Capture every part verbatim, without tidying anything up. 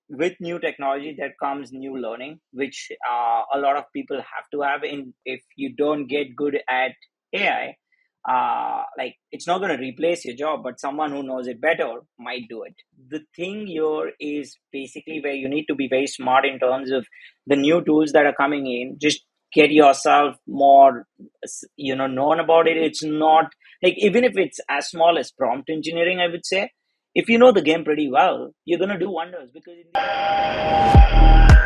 with new technology that comes new learning, which uh, a lot of people have to have. And if you don't get good at A I, uh, like it's not going to replace your job, but someone who knows it better might do it. The thing here is basically where you need to be very smart in terms of the new tools that are coming in. Just get yourself more, you know, known about it. It's not like, even if it's as small as prompt engineering, I would say, if you know the game pretty well, you're going to do wonders because in the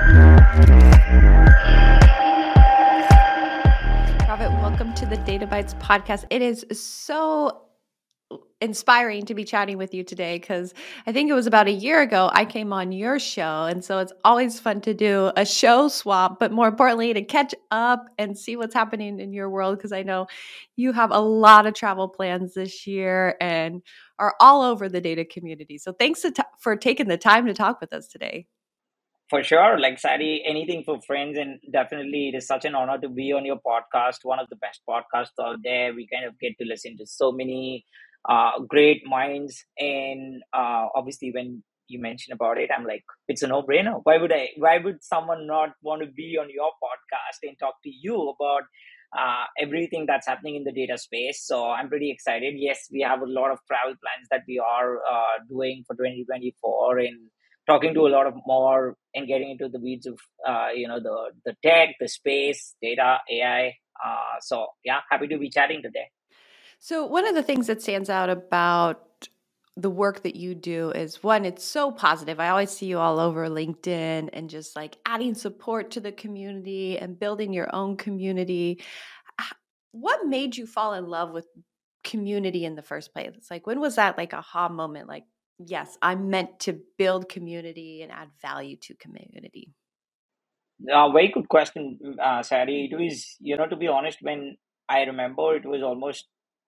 Robert, welcome to the Data Bytes podcast. It is so inspiring to be chatting with you today because I think it was about a year ago I came on your show. And so it's always fun to do a show swap, but more importantly, to catch up and see what's happening in your world, because I know you have a lot of travel plans this year and are all over the data community. So thanks to t- for taking the time to talk with us today. For sure, like Sadi, anything for friends, and definitely it is such an honor to be on your podcast, one of the best podcasts out there. We kind of get to listen to so many uh, great minds, and uh, obviously when you mention about it, I'm like, it's a no-brainer. Why would I? Why would someone not want to be on your podcast and talk to you about uh, everything that's happening in the data space? So I'm pretty excited. Yes, we have a lot of travel plans that we are uh, doing for twenty twenty-four, and talking to a lot of more and getting into the weeds of uh, you know the the tech, the space, data, A I. Uh, so yeah, happy to be chatting today. So one of the things that stands out about the work that you do is, one, it's so positive. I always see you all over LinkedIn and just like adding support to the community and building your own community. What made you fall in love with community in the first place? It's like, when was that like aha moment? Like, yes, I'm meant to build community and add value to community. Uh, very good question, uh, Sari. It was, you know, to be honest, when I remember, it was almost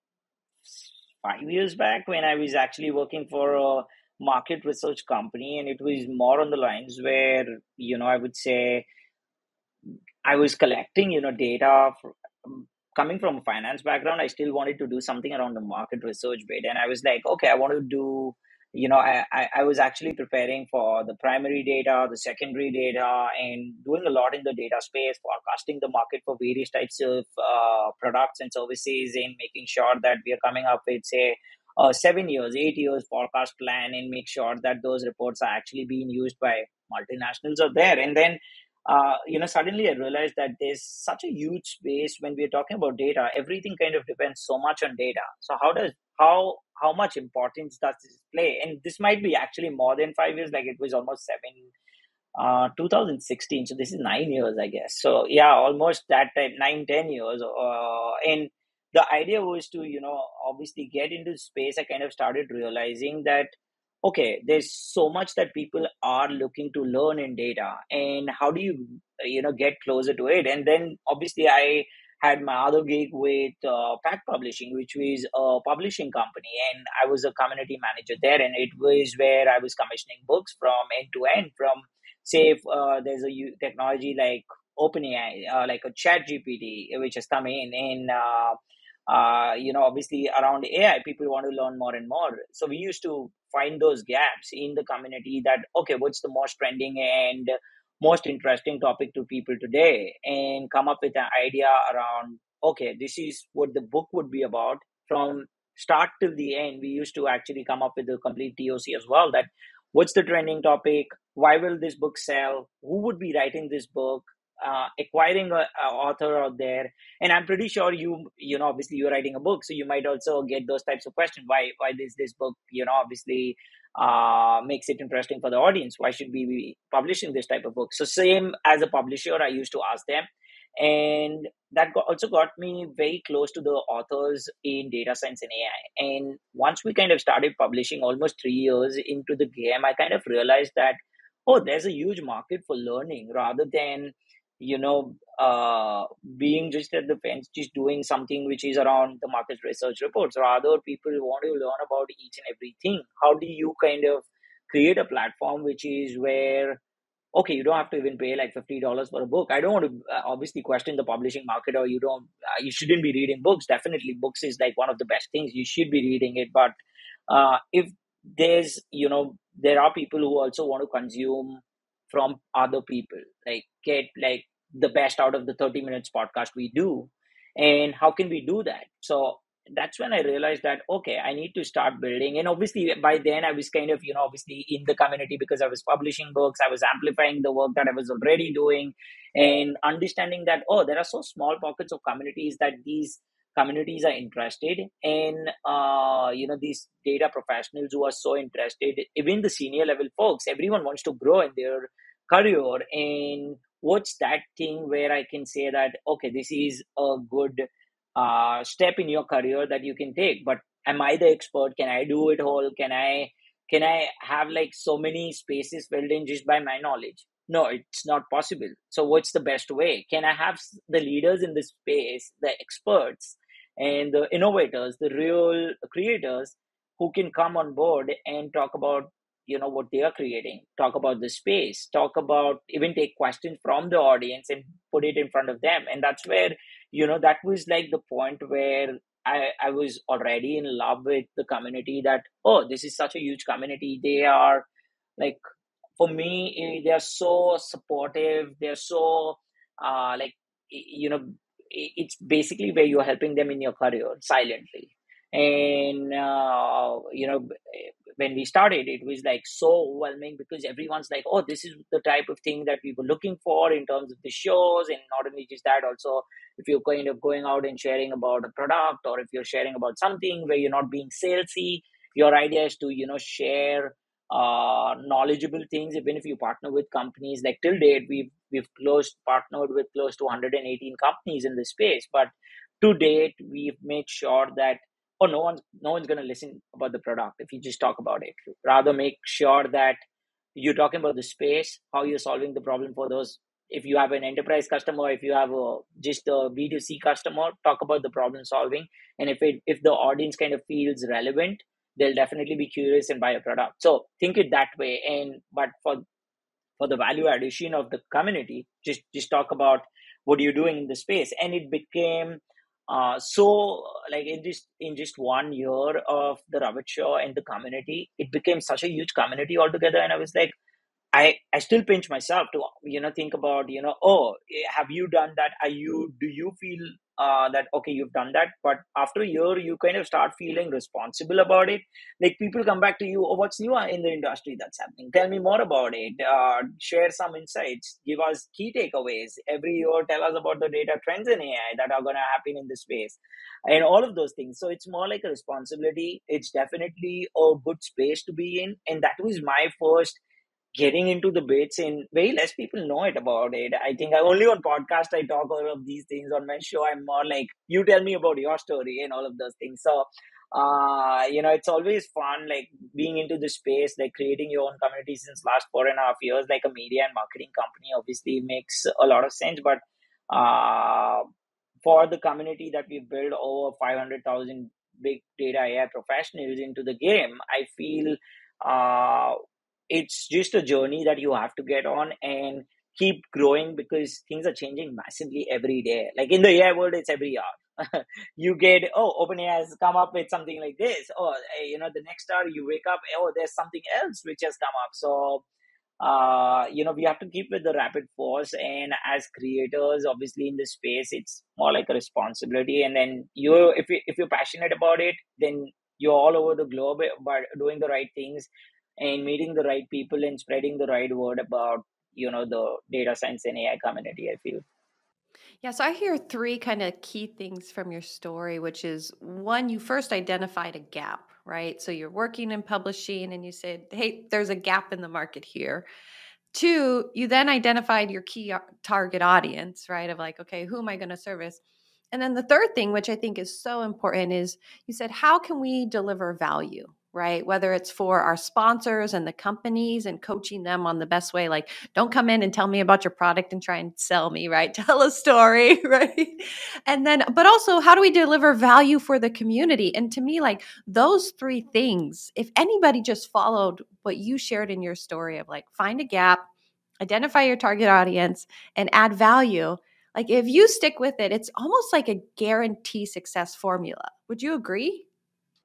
five years back when I was actually working for a market research company, and it was more on the lines where, you know, I would say I was collecting, you know, data for, um, coming from a finance background. I still wanted to do something around the market research bit, and I was like, okay, I want to do, you know, I, I, I was actually preparing for the primary data, the secondary data, and doing a lot in the data space, forecasting the market for various types of uh, products and services, and making sure that we are coming up with, say, a seven years, eight years forecast plan, and make sure that those reports are actually being used by multinationals out there. And then uh, you know, suddenly I realized that there's such a huge space when we're talking about data. Everything kind of depends so much on data. So how does how how much importance does this play? And this might be actually more than five years. Like it was almost seven, uh, two thousand sixteen. So this is nine years, I guess. So yeah, almost that time, nine, ten years. Uh, and the idea was to, you know, obviously get into space. I kind of started realizing that okay, there's so much that people are looking to learn in data, and how do you you know get closer to it? And then obviously I had my other gig with uh, Pack Publishing, which was a publishing company, and I was a community manager there, and it was where I was commissioning books from end to end. From say if uh, there's a u- technology like OpenAI, uh, like a Chat G P T, which has come in, and uh, uh, you know, obviously around A I, people want to learn more and more. So we used to find those gaps in the community that, okay, what's the most trending and most interesting topic to people today, and come up with an idea around, okay, this is what the book would be about from start till the end. We used to actually come up with a complete T O C as well, that what's the trending topic, why will this book sell, who would be writing this book, uh, acquiring a, a author out there. And I'm pretty sure you you know obviously you're writing a book, so you might also get those types of questions. Why why this this book, you know obviously uh makes it interesting for the audience. Why should we be publishing this type of book? So same as a publisher, I used to ask them, and that got, also got me very close to the authors in data science and A I. And once we kind of started publishing, almost three years into the game, I kind of realized that, oh, there's a huge market for learning, rather than you know uh, being just at the fence, just doing something which is around the market research reports. Rather, people want to learn about each and everything. How do you kind of create a platform which is where, okay, you don't have to even pay like fifty dollars for a book. I don't want to uh, obviously question the publishing market, or you don't, uh, you shouldn't be reading books. Definitely, books is like one of the best things. You should be reading it. But uh, if there's, you know, there are people who also want to consume from other people, like get like the best out of the thirty minutes podcast we do. And how can we do that? So that's when I realized that, okay, I need to start building. And obviously, by then I was kind of, you know, obviously in the community because I was publishing books, I was amplifying the work that I was already doing, and understanding that, oh, there are so small pockets of communities that these communities are interested in, uh, you know, these data professionals who are so interested, even the senior level folks, everyone wants to grow in their career. And what's that thing where I can say that, okay, this is a good uh, step in your career that you can take, but am I the expert? Can I do it all? Can I can I have like so many spaces filled in just by my knowledge? No, it's not possible. So what's the best way? Can I have the leaders in this space, the experts and the innovators, the real creators, who can come on board and talk about, you know, what they are creating, talk about the space, talk about, even take questions from the audience and put it in front of them. And that's where, you know, that was like the point where I, I was already in love with the community, that, oh, this is such a huge community. They are like, for me, eh, they are so supportive. They're so, uh, like, you know, it's basically where you're helping them in your career silently. And, uh, you know, when we started, it was like so overwhelming because everyone's like, oh, this is the type of thing that we were looking for in terms of the shows. And not only just that, also, if you're kind of going out and sharing about a product, or if you're sharing about something where you're not being salesy, your idea is to, you know, share uh, knowledgeable things. Even if you partner with companies, like till date, we've we've closed partnered with close to one hundred eighteen companies in this space. But to date, we've made sure that, oh, no one's no one's going to listen about the product if you just talk about it. Rather, make sure that you're talking about the space, how you're solving the problem for those. If you have an enterprise customer, if you have a just a B two C customer, talk about the problem solving. And if it if the audience kind of feels relevant, they'll definitely be curious and buy a product. So think it that way. And but for for the value addition of the community, just just talk about what you're doing in the space. And it became uh, so, like, in just in just one year of the Ravit Show and the community, it became such a huge community altogether. And I was like, I, I still pinch myself to, you know, think about, you know, oh, eh, have you done that? Are you, do you feel uh, that, okay, you've done that, but after a year, you kind of start feeling responsible about it. Like, people come back to you, oh, what's new in the industry that's happening? Tell me more about it. Uh, share some insights. Give us key takeaways. Every year, tell us about the data trends in A I that are going to happen in this space and all of those things. So it's more like a responsibility. It's definitely a good space to be in. And that was my first getting into the bits, and very less people know it about it. I think I only on podcast I talk all of these things. On my show, I'm more like, you tell me about your story and all of those things. So uh you know, it's always fun, like being into the space, like creating your own community since last four and a half years, like a media and marketing company obviously makes a lot of sense. But uh for the community that we built, over five hundred thousand big data A I professionals into the game, I feel uh it's just a journey that you have to get on and keep growing, because things are changing massively every day. Like in the A I world, it's every hour. You get, oh, OpenAI has come up with something like this. Oh, eh, you know, the next hour you wake up, oh, there's something else which has come up. So, uh, you know, we have to keep with the rapid force. And as creators, obviously in this space, it's more like a responsibility. And then you, if you if you're passionate about it, then you're all over the globe, but doing the right things and meeting the right people and spreading the right word about, you know, the data science and A I community, I feel. Yeah, so I hear three kind of key things from your story, which is one, you first identified a gap, right? So you're working in publishing and you said, hey, there's a gap in the market here. Two, you then identified your key target audience, right? Of like, okay, who am I going to service? And then the third thing, which I think is so important, is you said, how can we deliver value, right? Whether it's for our sponsors and the companies and coaching them on the best way, like, don't come in and tell me about your product and try and sell me, right? Tell a story, right? And then, but also, how do we deliver value for the community? And to me, like, those three things, if anybody just followed what you shared in your story of like, find a gap, identify your target audience, and add value, like if you stick with it, it's almost like a guarantee success formula. Would you agree?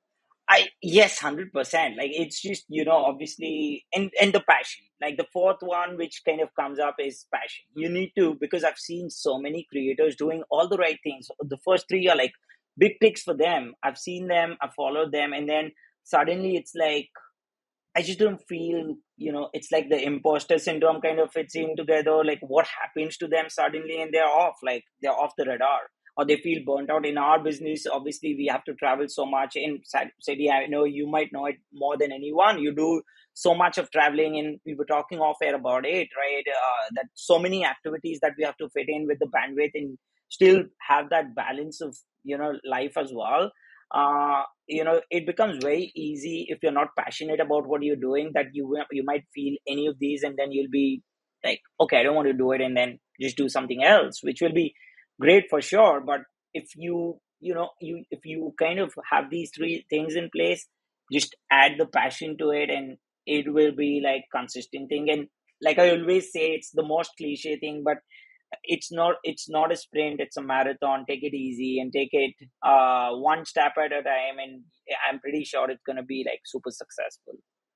I yes, hundred percent. Like it's just you know obviously and and the passion. Like the fourth one, which kind of comes up is passion. You need to because I've seen so many creators doing all the right things. The first three are like big ticks for them. I've seen them, I followed them, and then suddenly it's like I just don't feel, you know, it's like the imposter syndrome kind of fits in together. Like what happens to them suddenly and they're off, like they're off the radar or they feel burnt out. In our business, obviously, we have to travel so much. In city, I know you might know it more than anyone. You do so much of traveling, and we were talking off air about it, right? Uh, that so many activities that we have to fit in with the bandwidth and still have that balance of, you know, life as well. Uh, you know it becomes very easy if you're not passionate about what you're doing that you will- you might feel any of these and then you'll be like, okay, I don't want to do it, and then just do something else, which will be great for sure. But if you you know you if you kind of have these three things in place, just add the passion to it and it will be like consistent thing. And like I always say, it's the most cliche thing, but it's not it's not a sprint, it's a marathon. Take it easy and take it uh one step at a time, and I'm pretty sure it's going to be like super successful.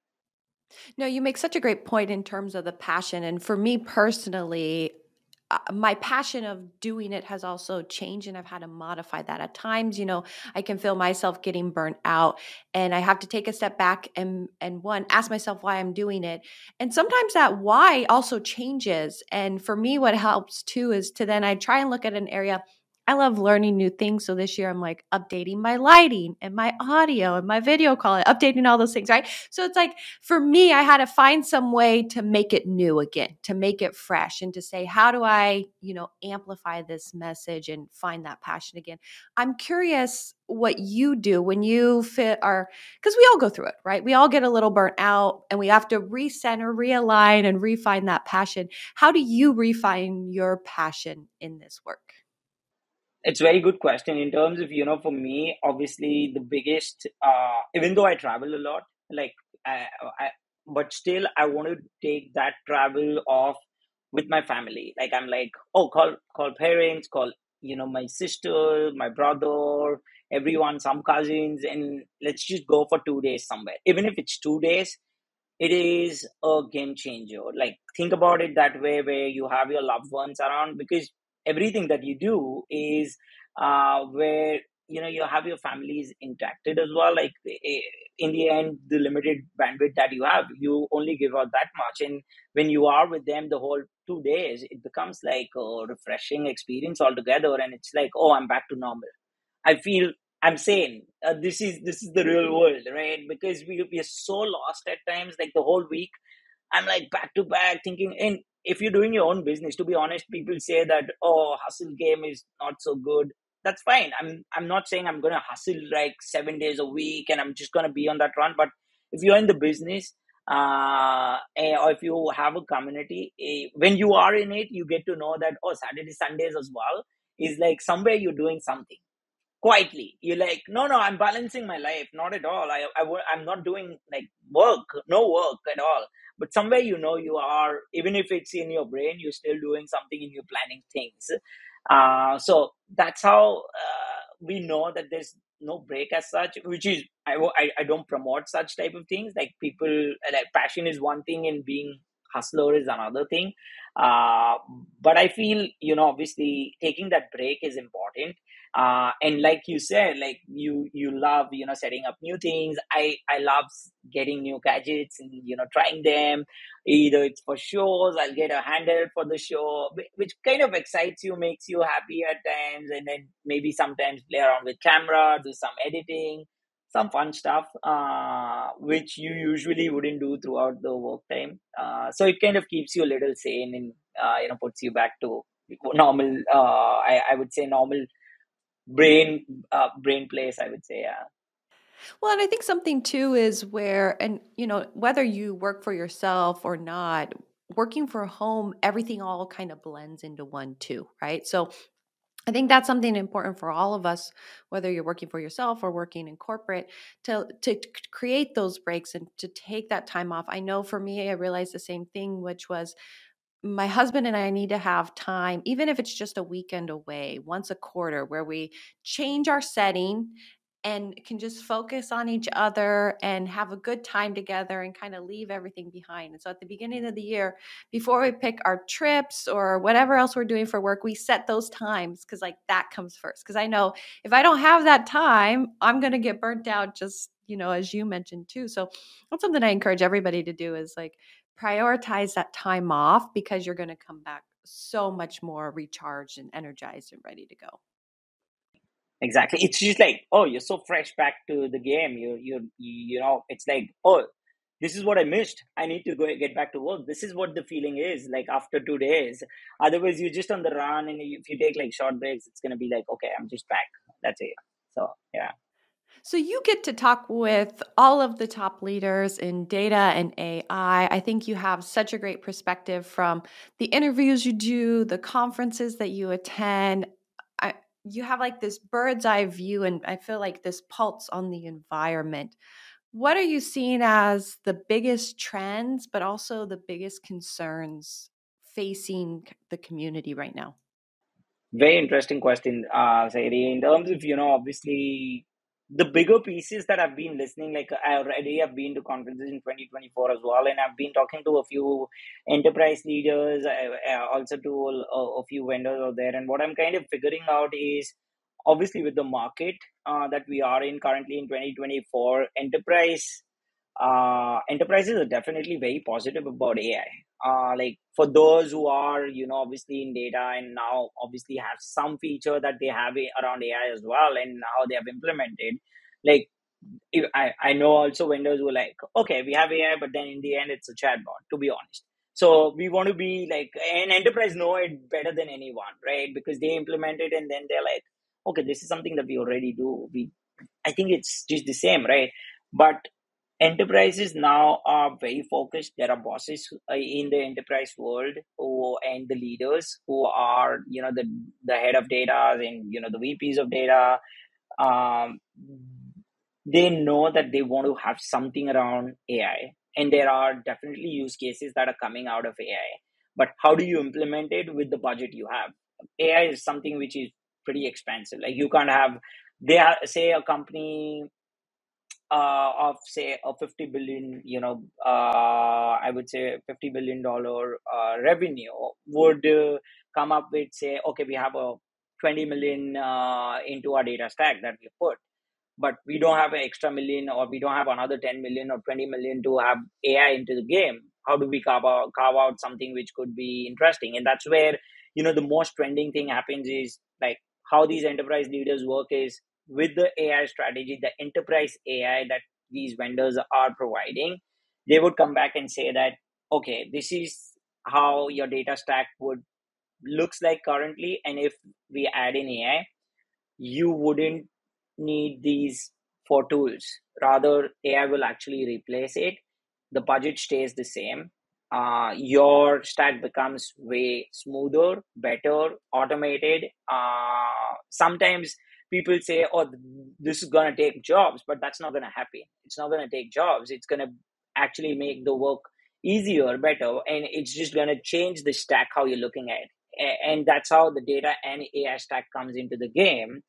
No, you make such a great point in terms of the passion. And for me personally, uh, my passion of doing it has also changed and I've had to modify that. At times, you know, I can feel myself getting burnt out and I have to take a step back and and one ask myself why I'm doing it. And sometimes that why also changes. And for me what helps too is to then I try and look at an area. I love learning new things. So this year I'm like updating my lighting and my audio and my video call, updating all those things, right? So it's like for me, I had to find some way to make it new again, to make it fresh and to say, how do I, you know, amplify this message and find that passion again? I'm curious what you do when you fit our, because we all go through it, right? We all get a little burnt out and we have to recenter, realign, and refine that passion. How do you refine your passion in this work? It's a very good question. In terms of, you know, for me, obviously the biggest, uh, even though I travel a lot, like, I, I, but still I want to take that travel off with my family. Like, I'm like, oh, call, call parents, call, you know, my sister, my brother, everyone, some cousins, and let's just go for two days somewhere. Even if it's two days, it is a game changer. Like, think about it that way, where you have your loved ones around, because everything that you do is uh, where you know you have your families interacted as well. Like, eh, in the end, the limited bandwidth that you have, you only give out that much, and when you are with them the whole two days, it becomes like a refreshing experience altogether, and it's like, oh, I'm back to normal. I feel I'm sane. Uh, this is this is the real world, right? Because we we are so lost at times. Like the whole week, I'm like back to back thinking. And if you're doing your own business, to be honest, people say that, oh, hustle game is not so good. That's fine. I'm I'm not saying I'm gonna hustle like seven days a week and I'm just gonna be on that run. But if you're in the business, uh, eh, or if you have a community, eh, when you are in it, you get to know that, oh, Saturday Sundays as well is like somewhere you're doing something quietly. You're like, no, no, I'm balancing my life. Not at all. I, I, wo- I'm not doing like work, no work at all. But somewhere, you know, you are, even if it's in your brain, you're still doing something and you're planning things. Uh, so that's how uh, we know that there's no break as such, which is, I, wo- I, I don't promote such type of things. Like people, like passion is one thing and being hustler is another thing. Uh, but I feel, you know, obviously taking that break is important. Uh, and like you said, like you you love, you know, setting up new things. I i love getting new gadgets and, you know, trying them. Either it's for shows, I'll get a handle for the show, whi- which kind of excites you, makes you happy at times, and then maybe sometimes play around with camera, do some editing, some fun stuff, uh, which you usually wouldn't do throughout the work time. Uh, so it kind of keeps you a little sane and, uh, you know, puts you back to normal, uh, I, I would say normal brain uh, brain place, I would say. Yeah. Well, and I think something too is where, and you know, whether you work for yourself or not, working for home, everything all kind of blends into one too, right? So I think that's something important for all of us, whether you're working for yourself or working in corporate, to to create those breaks and to take that time off. I know for me, I realized the same thing, which was my husband and I need to have time, even if it's just a weekend away, once a quarter, where we change our setting and can just focus on each other and have a good time together and kind of leave everything behind. And so at the beginning of the year, before we pick our trips or whatever else we're doing for work, we set those times because like that comes first. Because I know if I don't have that time, I'm going to get burnt out, just, you know, as you mentioned too. So that's something I encourage everybody to do, is like prioritize that time off, because you're going to come back so much more recharged and energized and ready to go. Exactly. It's just like, oh, you're so fresh back to the game. You you you know, it's like, oh, this is what I missed. I need to go get back to work. This is what the feeling is like after two days. Otherwise, you're just on the run, and if you take like short breaks, it's gonna be like, okay, I'm just back. That's it. So yeah. So you get to talk with all of the top leaders in data and A I. I I think you have such a great perspective from the interviews you do, the conferences that you attend. I, you have like this bird's eye view, and I feel like this pulse on the environment. What are you seeing as the biggest trends, but also the biggest concerns facing the community right now? Very interesting question, uh, Sairi. In terms of, you know, obviously the bigger pieces that I've been listening, like I already have been to conferences in twenty twenty-four as well, and I've been talking to a few enterprise leaders, uh, uh, also to a, a few vendors out there. And what I'm kind of figuring out is, obviously, with the market uh, that we are in currently in twenty twenty-four, enterprise uh, enterprises are definitely very positive about A I. Uh, like for those who are, you know, obviously in data and now obviously have some feature that they have a- around A I as well, and how they have implemented. Like if, I, I know also vendors who are like, okay, we have A I, but then in the end it's a chatbot, to be honest. So we want to be like, an enterprise know it better than anyone, right? Because they implement it and then they're like, okay, this is something that we already do. We, I think it's just the same, right? But enterprises now are very focused. There are bosses uh, in the enterprise world who, and the leaders who are, you know, the the head of data and, you know, the V Ps of data. Um, they know that they want to have something around A I, and there are definitely use cases that are coming out of A I. But how do you implement it with the budget you have? A I is something which is pretty expensive. Like you can't have, they are, say a company uh, of say a fifty billion, you know, uh, I would say fifty billion dollar uh, revenue would uh, come up with, say, okay, we have a twenty million uh, into our data stack that we put, but we don't have an extra million, or we don't have another ten million or twenty million to have A I into the game. How do we carve out, carve out something which could be interesting? And that's where, you know, the most trending thing happens is like how these enterprise leaders work is with the A I strategy, the enterprise A I that these vendors are providing. They would come back and say that, okay, this is how your data stack would looks like currently, and if we add in A I, you wouldn't need these for tools. Rather, A I will actually replace it. The budget stays the same. Uh, your stack becomes way smoother, better, automated. Uh, sometimes people say, oh, this is going to take jobs, but that's not going to happen. It's not going to take jobs. It's going to actually make the work easier, better, and it's just going to change the stack how you're looking at it. And that's how the data and A I stack comes into the game.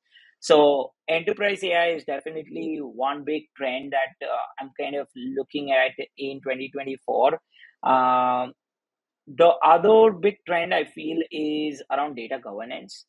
So enterprise A I is definitely one big trend that uh, I'm kind of looking at in twenty twenty-four. Um, the other big trend I feel is around data governance,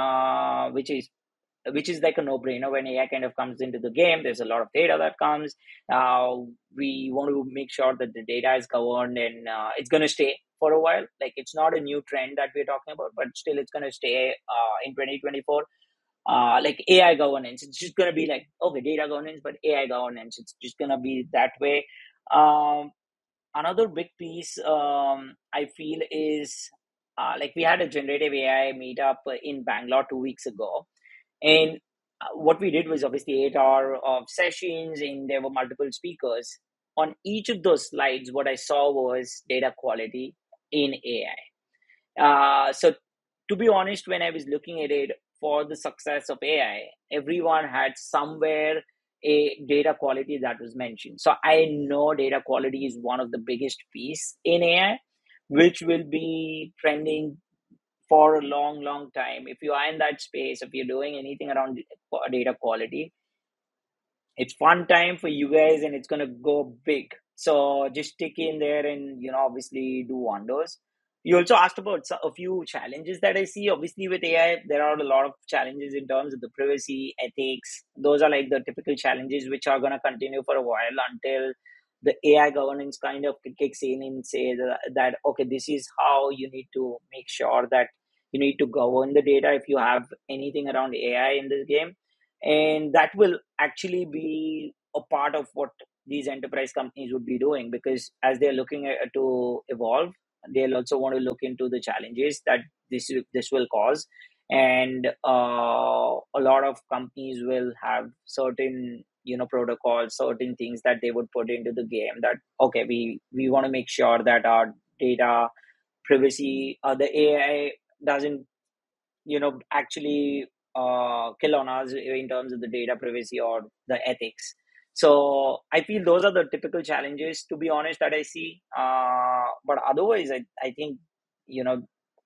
uh, which is which is like a no-brainer when A I kind of comes into the game. There's a lot of data that comes. Uh, we want to make sure that the data is governed, and uh, it's going to stay for a while. Like it's not a new trend that we're talking about, but still it's going to stay uh, in twenty twenty-four. Uh, like A I governance. It's just gonna be like, okay, data governance, but A I governance. It's just gonna be that way. Um, another big piece um, I feel is uh, like we had a generative A I meetup in Bangalore two weeks ago, and uh, what we did was obviously eight hour of sessions, and there were multiple speakers. On each of those slides, what I saw was data quality in A I. Uh, so to be honest, when I was looking at it for the success of A I, everyone had somewhere a data quality that was mentioned. So I know data quality is one of the biggest piece in A I, which will be trending for a long, long time. If you are in that space, if you're doing anything around data quality, it's fun time for you guys and it's going to go big. So just stick in there and, you know, obviously do wonders. You also asked about so- a few challenges that I see. Obviously, with A I, there are a lot of challenges in terms of the privacy, ethics. Those are like the typical challenges which are going to continue for a while until the A I governance kind of kicks in and says that, that, okay, this is how you need to make sure that you need to govern the data if you have anything around A I in this game. And that will actually be a part of what these enterprise companies would be doing, because as they're looking at, to evolve, they'll also want to look into the challenges that this this will cause. And uh, a lot of companies will have certain, you know, protocols, certain things that they would put into the game, that okay, we we want to make sure that our data privacy, uh, the AI doesn't, you know, actually uh, kill on us in terms of the data privacy or the ethics. So I feel those are the typical challenges, to be honest, that I see. Uh, but otherwise, I, I think, you know,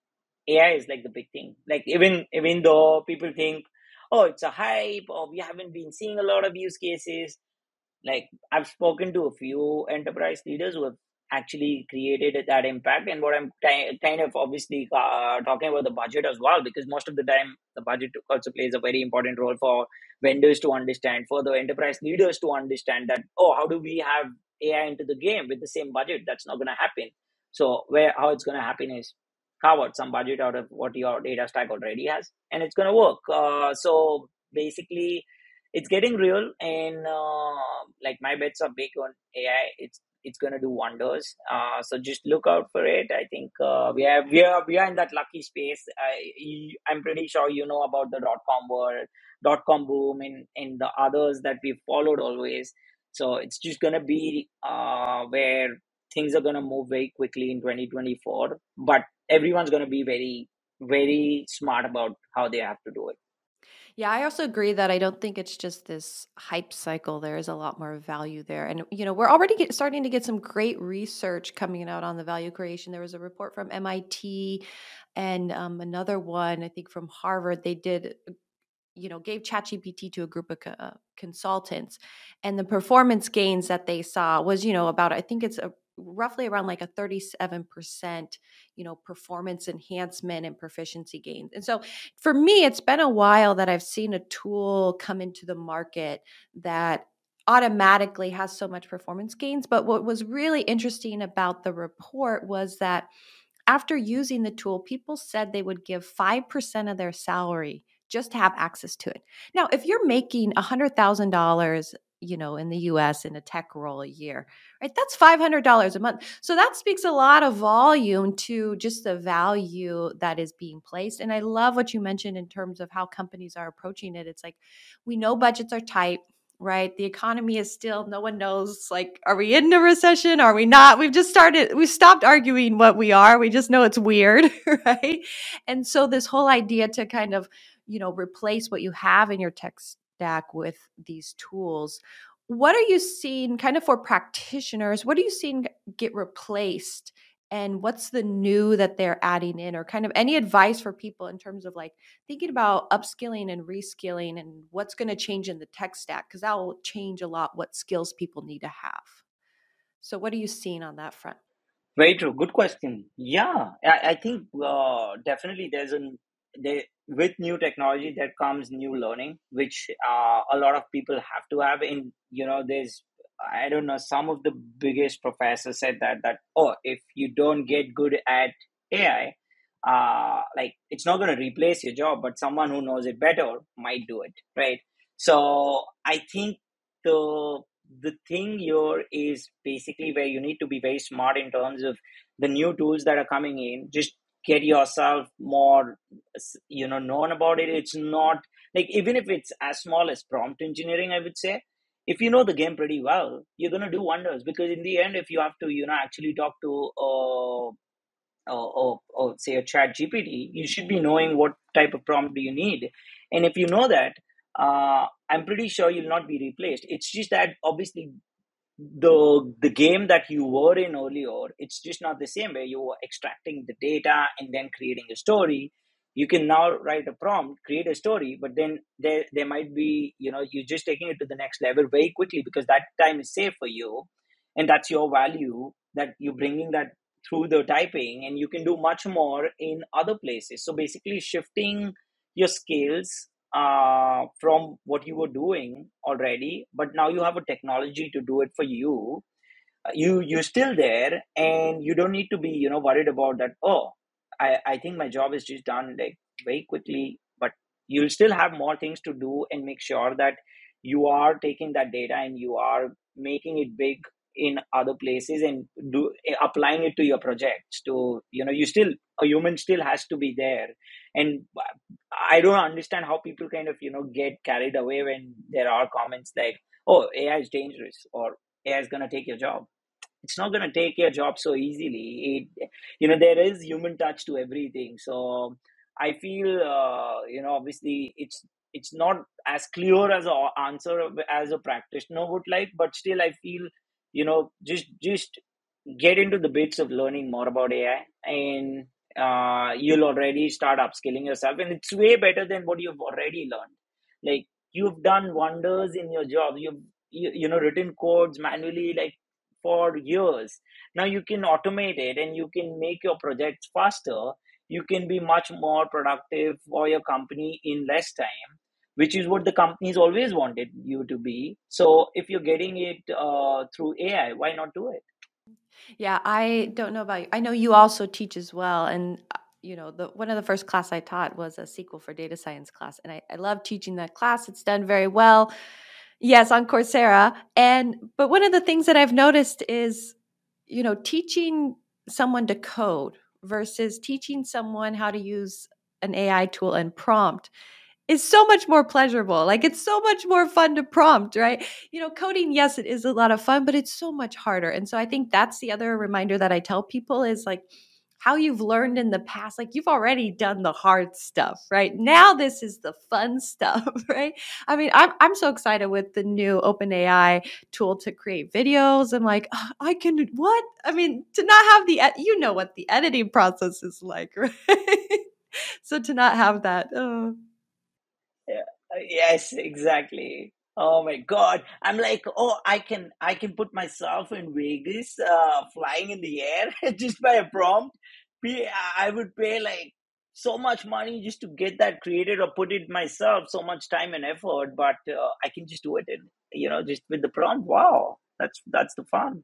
A I is like the big thing. Like even even though people think, oh, it's a hype, or we haven't been seeing a lot of use cases, like I've spoken to a few enterprise leaders who have actually created that impact. And what I'm ki- kind of obviously uh, talking about the budget as well, because most of the time the budget also plays a very important role for vendors to understand, for the enterprise leaders to understand that, oh, how do we have A I into the game with the same budget? That's not going to happen. So where how it's going to happen is carve out some budget out of what your data stack already has, and it's going to work. Uh, so basically it's getting real, and uh, like my bets are big on A I. It's it's gonna do wonders. Uh, so just look out for it. I think uh, we are we are we are in that lucky space. I I'm pretty sure you know about the dot com world, dot com boom, and and the others that we've followed always. So it's just gonna be uh, where things are gonna move very quickly in twenty twenty-four. But everyone's gonna be very very smart about how they have to do it. Yeah, I also agree that I don't think it's just this hype cycle. There is a lot more value there. And, you know, we're already get, starting to get some great research coming out on the value creation. There was a report from M I T and um, another one, I think from Harvard. They did, you know, gave ChatGPT to a group of co- uh, consultants, and the performance gains that they saw was, you know, about, I think it's a, roughly around like a thirty-seven percent, you know, performance enhancement and proficiency gains. And so for me, it's been a while that I've seen a tool come into the market that automatically has so much performance gains. But what was really interesting about the report was that after using the tool, people said they would give five percent of their salary just to have access to it. Now, if you're making one hundred thousand dollars, you know, in the U S in a tech role a year, right? That's five hundred dollars a month. So that speaks a lot of volume to just the value that is being placed. And I love what you mentioned in terms of how companies are approaching it. It's like, we know budgets are tight, right? The economy is still, no one knows, like, are we in a recession? Are we not? We've just started, we've stopped arguing what we are. We just know it's weird, right? And so this whole idea to kind of, you know, replace what you have in your tech stack with these tools. What are you seeing kind of for practitioners? What are you seeing get replaced? And what's the new that they're adding in, or kind of any advice for people in terms of like thinking about upskilling and reskilling and what's going to change in the tech stack? Because that will change a lot what skills people need to have. So, what are you seeing on that front? Very true. Good question. Yeah, I, I think uh, definitely there's an there with new technology there comes new learning, which uh, a lot of people have to have. In you know, there's I don't know, some of the biggest professors said that that oh, if you don't get good at A I, uh, like it's not going to replace your job, but someone who knows it better might do it, right? So I think the the thing here is basically where you need to be very smart in terms of the new tools that are coming in. Just get yourself more, you know, known about it. It's not like, even if it's as small as prompt engineering, I would say, if you know the game pretty well, you're going to do wonders, because in the end, if you have to, you know, actually talk to uh, or, or, or say a chat G P T, you should be knowing what type of prompt do you need. And if you know that, uh, I'm pretty sure you'll not be replaced. It's just that obviously the the game that you were in earlier, it's just not the same, where you were extracting the data and then creating a story. You can now write a prompt, create a story, but then there there might be, you know, you're just taking it to the next level very quickly because that time is safe for you, and that's your value that you're bringing that through the typing, and you can do much more in other places. So basically shifting your skills uh, from what you were doing already, but now you have a technology to do it for you. Uh, you you're still there, and you don't need to be, you know, worried about that. Oh, i i think my job is just done like very quickly, but you'll still have more things to do and make sure that you are taking that data and you are making it big in other places and do applying it to your projects. To, you know, you still, a human still has to be there. And I don't understand how people kind of, you know, get carried away when there are comments like, oh, A I is dangerous, or A I is going to take your job. It's not going to take your job so easily. It, you know, there is human touch to everything. So I feel, uh, you know, obviously it's it's not as clear as a answer as a practitioner would like, but still I feel, you know, just just get into the bits of learning more about A I, and uh, you'll already start upskilling yourself, and it's way better than what you've already learned. Like, you've done wonders in your job. You've you, you know, written codes manually like for years. Now you can automate it and you can make your projects faster. You can be much more productive for your company in less time, which is what the companies always wanted you to be. So if you're getting it uh, through A I, why not do it? Yeah, I don't know about you. I know you also teach as well. And, uh, you know, the one of the first class I taught was a S Q L for data science class. And I, I love teaching that class. It's done very well. Yes, on Coursera. And, but one of the things that I've noticed is, you know, teaching someone to code versus teaching someone how to use an A I tool and prompt is so much more pleasurable. Like, it's so much more fun to prompt, right? You know, coding, yes, it is a lot of fun, but it's so much harder. And so I think that's the other reminder that I tell people is like how you've learned in the past. Like, you've already done the hard stuff, right? Now this is the fun stuff, right? I mean, I'm I'm so excited with the new OpenAI tool to create videos. I'm like, "Oh, I can what? I mean, to not have the ed- you know what the editing process is like, right? So to not have that, oh. Yeah, uh, yes, exactly. Oh my God. I'm like, oh, I can I can put myself in Vegas, uh, flying in the air just by a prompt. Pay- I would pay like so much money just to get that created or put it myself, so much time and effort, but uh, I can just do it in, you know, just with the prompt. Wow. That's that's the fun.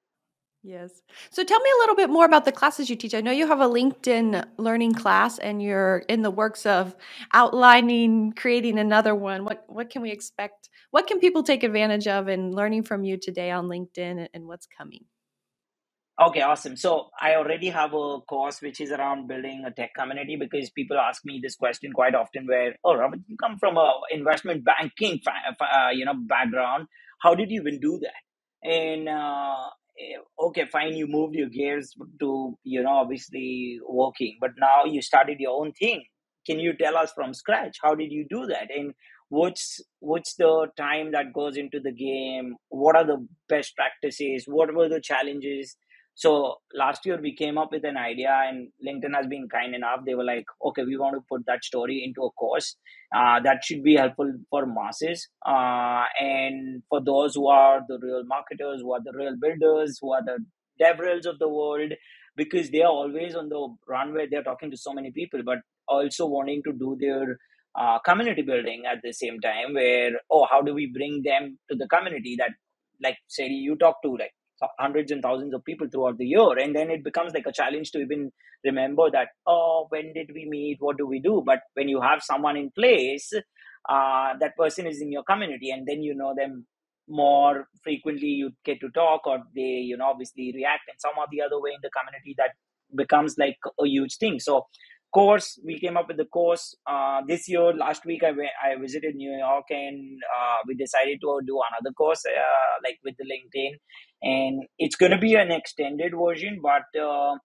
Yes. So tell me a little bit more about the classes you teach. I know you have a LinkedIn learning class and you're in the works of outlining, creating another one. What what can we expect? What can people take advantage of in learning from you today on LinkedIn and, and what's coming? Okay, awesome. So I already have a course which is around building a tech community, because people ask me this question quite often where, oh, Robert, you come from a investment banking, fa- fa- uh, you know, background. How did you even do that? And uh, eh, okay, fine, you moved your gears to, you know, obviously working, but now you started your own thing. Can you tell us from scratch? How did you do that? And what's what's the time that goes into the game? What are the best practices? What were the challenges? So last year we came up with an idea, and LinkedIn has been kind enough. They were like, okay, we want to put that story into a course uh, that should be helpful for masses, uh, and for those who are the real marketers, who are the real builders, who are the DevRels of the world, because they are always on the runway. They're talking to so many people, but also wanting to do their uh, community building at the same time. Where, oh, how do we bring them to the community that, like, say, you talk to like hundreds and thousands of people throughout the year, and then it becomes like a challenge to even remember that, oh, when did we meet, what do we do? But when you have someone in place, uh, that person is in your community, and then you know them more frequently, you get to talk, or they, you know, obviously react in some or the other way in the community, that becomes like a huge thing. So course, we came up with the course uh, this year. Last week i went, I visited New York, and uh, we decided to do another course, uh, like with the LinkedIn, and it's going to be an extended version, but uh,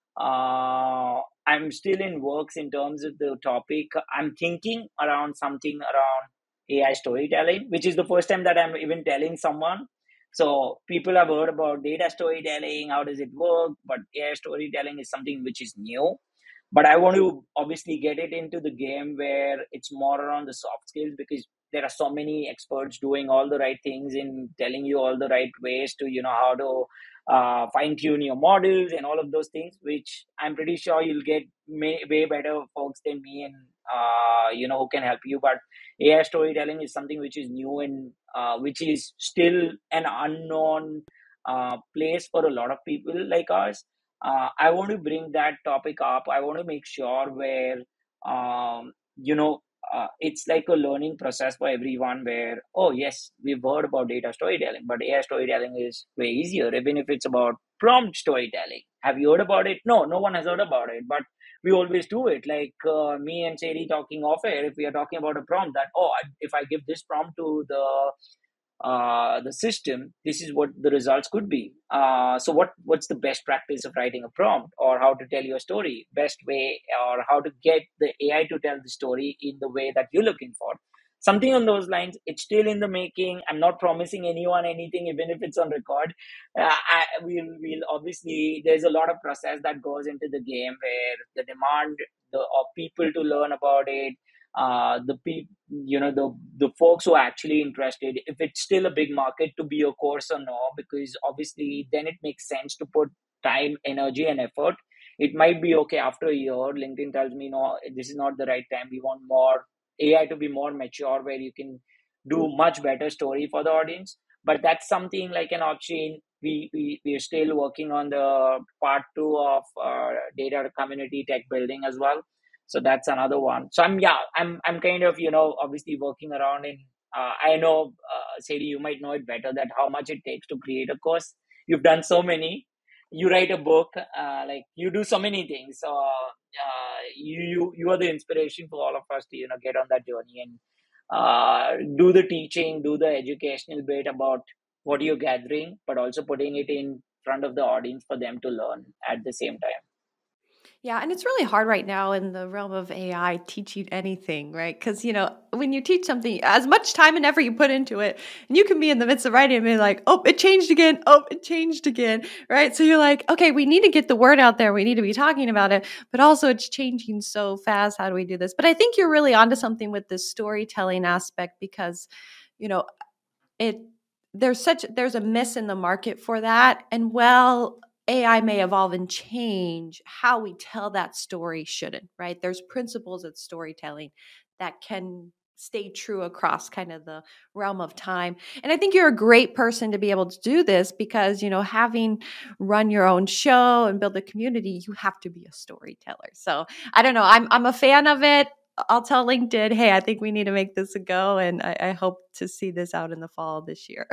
uh, I'm still in works in terms of the topic. I'm thinking around something around A I storytelling, which is the first time that I'm even telling someone. So people have heard about data storytelling, how does it work, but A I storytelling is something which is new. but I want to obviously get it into the game where it's more around the soft skills, because there are so many experts doing all the right things in telling you all the right ways to, you know, how to uh, fine tune your models and all of those things, which I'm pretty sure you'll get may, way better folks than me, and uh, you know, who can help you. But A I storytelling is something which is new, and uh, which is still an unknown uh, place for a lot of people like us. uh, I want to bring that topic up. I want to make sure where, um, you know, uh, it's like a learning process for everyone where, oh, yes, we've heard about data storytelling, but A I storytelling is way easier, even if it's about prompt storytelling. Have you heard about it? No, no one has heard about it, but we always do it. Like uh, me and Sadie talking off air, if we are talking about a prompt that, oh, I, if I give this prompt to the uh, the system, this is what the results could be. Uh, so what what's the best practice of writing a prompt, or how to tell your story best way, or how to get the A I to tell the story in the way that you're looking for. Something on those lines. It's still in the making. I'm not promising anyone anything, even if it's on record. Uh, I, we'll, we'll obviously, there's a lot of process that goes into the game where the demand the, of people to learn about it, uh, the people, you know, the the folks who are actually interested, if it's still a big market to be a course or no, because obviously then it makes sense to put time, energy, and effort. It might be okay after a year, LinkedIn tells me, no, this is not the right time, we want more A I to be more mature, where you can do much better story for the audience. But that's something like an option. We, we, we are still working on the part two of uh, data community tech building as well. So that's another one. So I'm, yeah, i'm i'm kind of, you know, obviously working around in, uh, I know, uh, Sadie, you might know it better, that how much it takes to create a course. You've done so many. You write a book, uh, like you do so many things. So uh, you, you you are the inspiration for all of us to, you know, get on that journey and uh, do the teaching, do the educational bit about what you're gathering, but also putting it in front of the audience for them to learn at the same time. Yeah, and it's really hard right now in the realm of A I teaching anything, right? Because, you know, when you teach something, as much time and effort you put into it, and you can be in the midst of writing and be like, oh, it changed again. Oh, it changed again, right? So you're like, okay, we need to get the word out there. We need to be talking about it, but also it's changing so fast. How do we do this? But I think you're really onto something with this storytelling aspect because, you know, it there's such there's a miss in the market for that. And well, A I may evolve and change how we tell that story shouldn't, right? There's principles of storytelling that can stay true across kind of the realm of time. And I think you're a great person to be able to do this because, you know, having run your own show and build a community, you have to be a storyteller. So I don't know. I'm I'm a fan of it. I'll tell LinkedIn, hey, I think we need to make this a go. And I, I hope to see this out in the fall this year.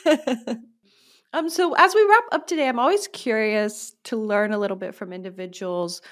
um, so as we wrap up today, I'm always curious to learn a little bit from individuals.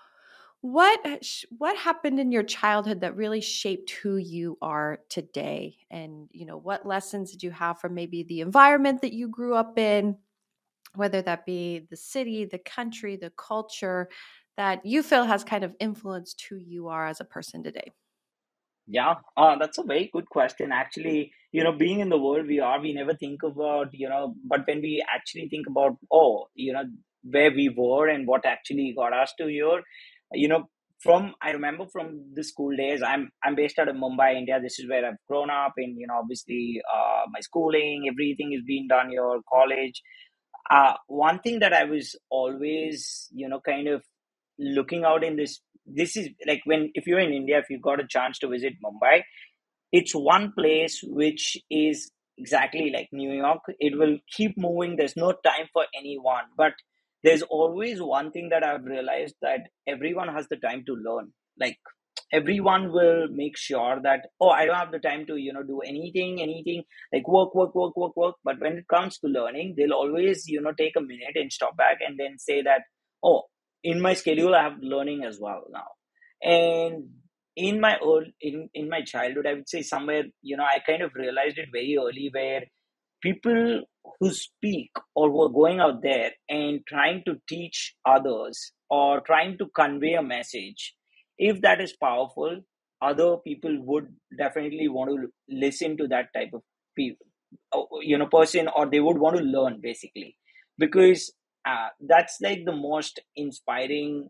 What what happened in your childhood that really shaped who you are today? And, you know, what lessons did you have from maybe the environment that you grew up in, whether that be the city, the country, the culture, that you feel has kind of influenced who you are as a person today? Yeah, uh, that's a very good question. Actually, you know, being in the world we are, we never think about, you know, but when we actually think about, oh, you know, where we were and what actually got us to here, you know, from, I remember from the school days, I'm, I'm based out of Mumbai, India. This is where I've grown up, and, you know, obviously, uh, my schooling, everything is being done here, college. Uh, one thing that I was always, you know, kind of looking out in this, this is like when, if you're in India, if you got a chance to visit Mumbai, it's one place which is exactly like New York. It will keep moving. There's no time for anyone. But there's always one thing that I've realized, that everyone has the time to learn. Like everyone will make sure that, oh, I don't have the time to, you know, do anything, anything like work, work, work, work, work. But when it comes to learning, they'll always, you know, take a minute and stop back and then say that, oh, in my schedule, I have learning as well now. And in my old in in my childhood, I would say somewhere, you know, I kind of realized it very early, where people who speak or who are going out there and trying to teach others or trying to convey a message, if that is powerful, other people would definitely want to listen to that type of people, you know, person, or they would want to learn basically, because uh, that's like the most inspiring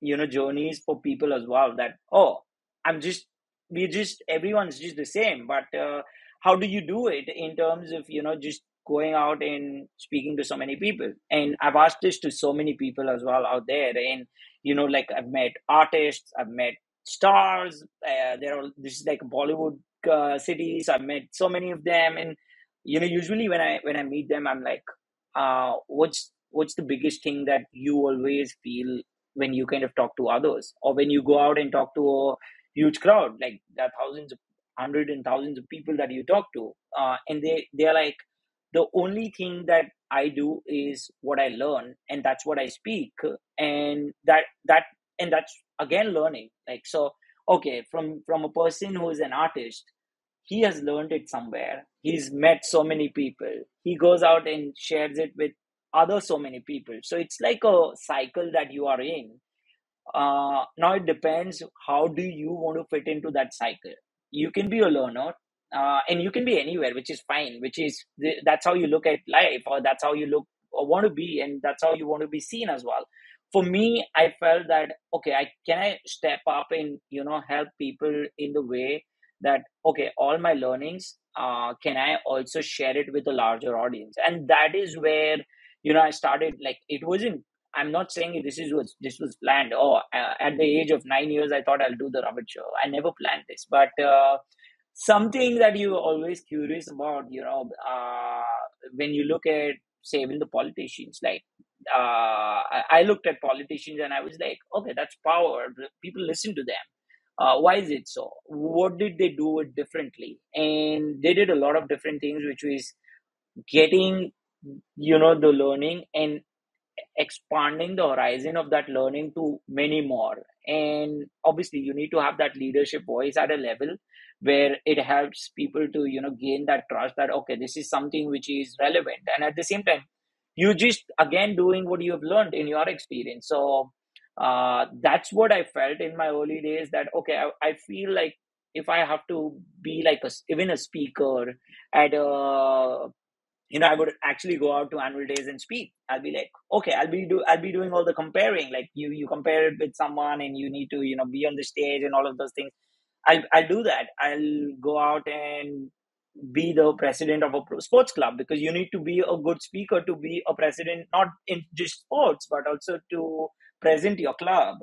you know journeys for people as well, that oh, I'm just we just everyone's just the same, but uh, how do you do it in terms of you know just going out and speaking to so many people? And I've asked this to so many people as well out there, and you know like I've met artists, I've met stars, uh, there are this is like Bollywood uh, cities, I've met so many of them. And you know usually when i when i meet them, I'm like, uh what's what's the biggest thing that you always feel when you kind of talk to others, or when you go out and talk to a huge crowd, like there are thousands of hundreds and thousands of people that you talk to, uh, and they they're like, the only thing that I do is what I learn, and that's what I speak. And that that and that's again learning, like, so okay, from from a person who is an artist, he has learned it somewhere, he's met so many people, he goes out and shares it with other so many people, so it's like a cycle that you are in. Uh, now it depends, how do you want to fit into that cycle? You can be a learner, uh, and you can be anywhere, which is fine, which is that's how you look at life, or that's how you look or want to be, and that's how you want to be seen as well. For me, I felt that okay, I can I step up and you know help people in the way that okay, all my learnings, uh, can I also share it with a larger audience? And that is where you know I started, like, it wasn't, I'm not saying this is was this was planned. Oh, uh, at the age of nine years, I thought I'll do the Rabbit Show. I never planned this, but uh, something that you're always curious about. You know, uh, when you look at, say, even the politicians, like uh, I, I looked at politicians and I was like, okay, that's power. People listen to them. Uh, why is it so? What did they do it differently? And they did a lot of different things, which was getting you know the learning and expanding the horizon of that learning to many more. And obviously you need to have that leadership voice at a level where it helps people to you know gain that trust that okay, this is something which is relevant, and at the same time you just again doing what you have learned in your experience. So uh, that's what I felt in my early days, that okay, i, I feel like if I have to be like a, even a speaker at a, you know, I would actually go out to annual days and speak. I'll be like, okay, I'll be do I'll be doing all the comparing. Like you you compare it with someone and you need to, you know, be on the stage and all of those things. I'll I'll do that. I'll go out and be the president of a pro sports club, because you need to be a good speaker to be a president, not in just sports, but also to present your club.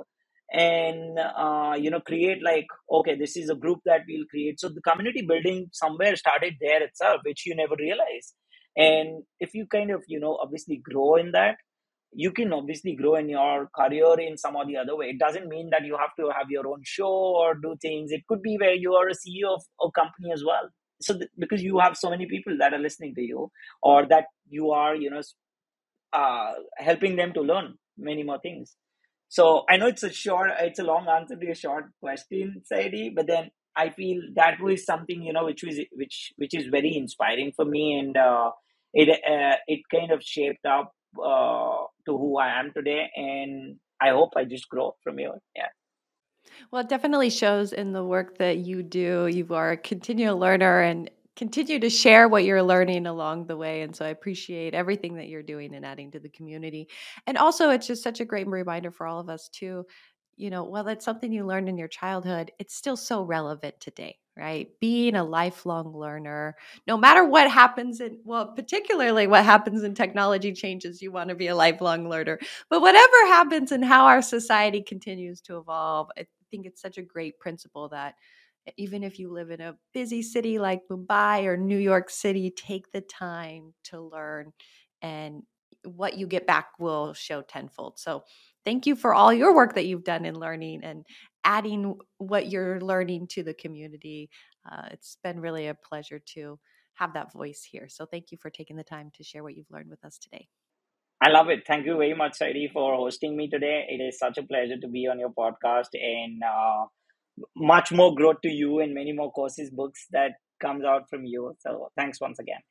And uh, you know create, like, okay, this is a group that we'll create. So the community building somewhere started there itself, which you never realize. And if you kind of you know obviously grow in that, you can obviously grow in your career in some or the other way. It doesn't mean that you have to have your own show or do things. It could be where you are a C E O of a company as well. So th- because you have so many people that are listening to you, or that you are you know uh, helping them to learn many more things. So I know it's a short, it's a long answer to a short question, Saidi, but then I feel that was something you know which was which which is very inspiring for me, and uh, it uh, it kind of shaped up uh, to who I am today, and I hope I just grow from here. Yeah. Well, it definitely shows in the work that you do. You are a continual learner and continue to share what you're learning along the way. And so I appreciate everything that you're doing and adding to the community. And also, it's just such a great reminder for all of us, too. You know, while it's something you learned in your childhood, it's still so relevant today, right? Being a lifelong learner, no matter what happens in, well, particularly what happens in technology changes, you want to be a lifelong learner. But whatever happens and how our society continues to evolve, I think it's such a great principle that even if you live in a busy city like Mumbai or New York City, take the time to learn, and what you get back will show tenfold. So thank you for all your work that you've done in learning and adding what you're learning to the community. Uh, it's been really a pleasure to have that voice here. So thank you for taking the time to share what you've learned with us today. I love it. Thank you very much, Saidi, for hosting me today. It is such a pleasure to be on your podcast, and uh, much more growth to you and many more courses, books that comes out from you. So thanks once again.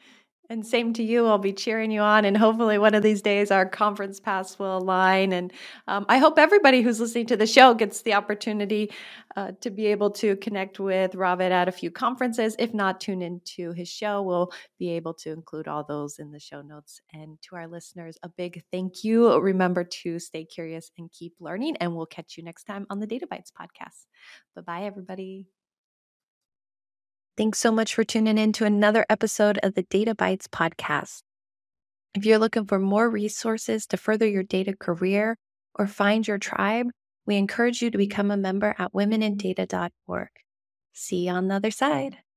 And same to you. I'll be cheering you on, and hopefully one of these days our conference paths will align. And um, I hope everybody who's listening to the show gets the opportunity uh, to be able to connect with Ravid at a few conferences. If not, tune into his show. We'll be able to include all those in the show notes. And to our listeners, a big thank you. Remember to stay curious and keep learning, and we'll catch you next time on the Data Bites podcast. Bye-bye, everybody. Thanks so much for tuning in to another episode of the Data Bites podcast. If you're looking for more resources to further your data career or find your tribe, we encourage you to become a member at women in data dot org. See you on the other side.